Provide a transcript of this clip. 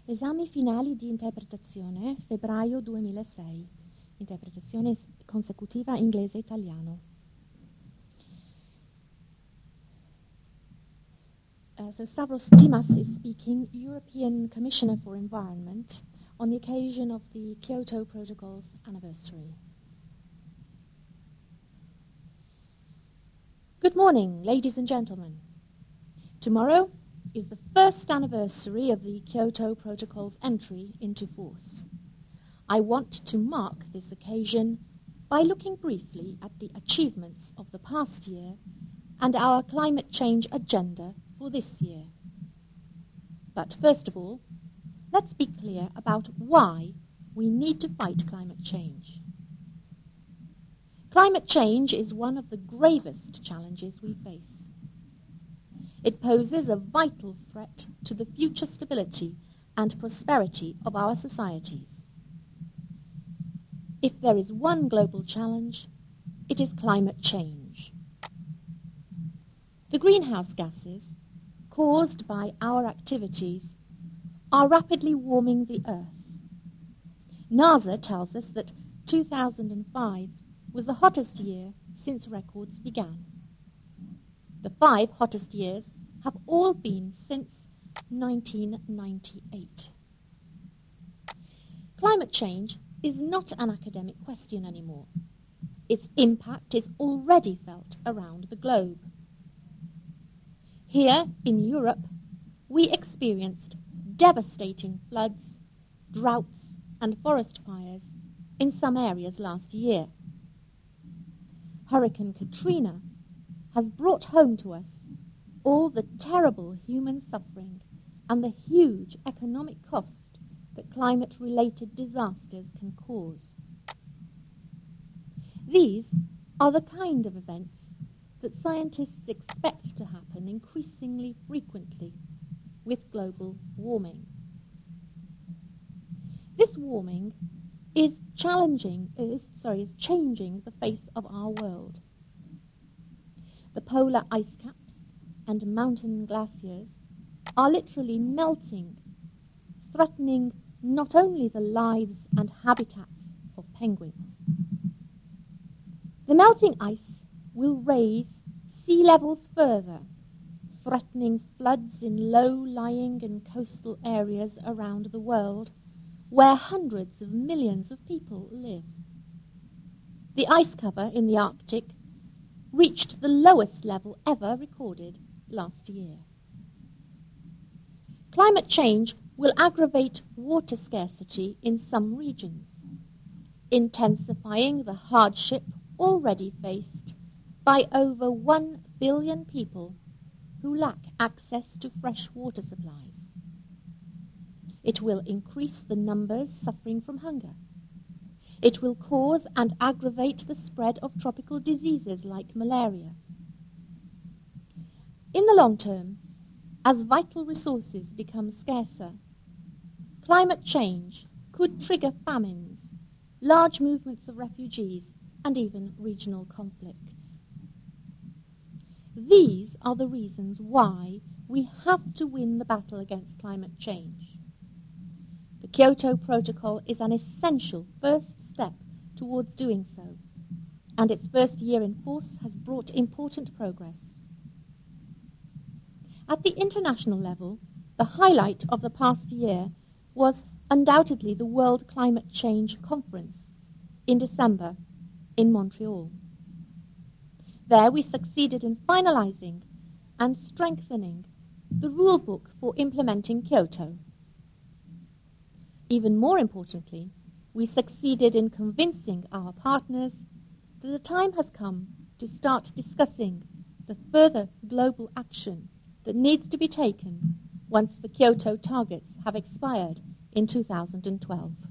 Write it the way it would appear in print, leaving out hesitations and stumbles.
Esami finali di interpretazione, febbraio 2006. Interpretazione consecutiva inglese-italiano. So Stavros Dimas is speaking, European Commissioner for Environment, on the occasion of the Kyoto Protocol's anniversary. Good morning, ladies and gentlemen. Tomorrow is the first anniversary of the Kyoto Protocol's entry into force. I want to mark this occasion by looking briefly at the achievements of the past year and our climate change agenda for this year. But first of all, let's be clear about why we need to fight climate change. Climate change is one of the gravest challenges we face. It poses a vital threat to the future stability and prosperity of our societies. If there is one global challenge, it is climate change. The greenhouse gases caused by our activities are rapidly warming the Earth. NASA tells us that 2005 was the hottest year since records began. The 5 hottest years have all been since 1998. Climate change is not an academic question anymore. Its impact is already felt around the globe. Here in Europe, we experienced devastating floods, droughts, and forest fires in some areas last year. Hurricane Katrina has brought home to us all the terrible human suffering and the huge economic cost that climate-related disasters can cause. These are the kind of events that scientists expect to happen increasingly frequently with global warming. This warming is changing the face of our world. The polar ice caps and mountain glaciers are literally melting, threatening not only the lives and habitats of penguins. The melting ice will raise sea levels further, threatening floods in low-lying and coastal areas around the world where hundreds of millions of people live. The ice cover in the Arctic reached the lowest level ever recorded last year. Climate change will aggravate water scarcity in some regions, intensifying the hardship already faced by over 1 billion people who lack access to fresh water supplies. It will increase the numbers suffering from hunger. It will cause and aggravate the spread of tropical diseases like malaria. In the long term, as vital resources become scarcer, climate change could trigger famines, large movements of refugees, and even regional conflicts. These are the reasons why we have to win the battle against climate change. The Kyoto Protocol is an essential first step towards doing so, and its first year in force has brought important progress. At the international level, the highlight of the past year was undoubtedly the World Climate Change Conference in December in Montreal. There we succeeded in finalizing and strengthening the rule book for implementing Kyoto. Even more importantly, we succeeded in convincing our partners that the time has come to start discussing the further global action that needs to be taken once the Kyoto targets have expired in 2012.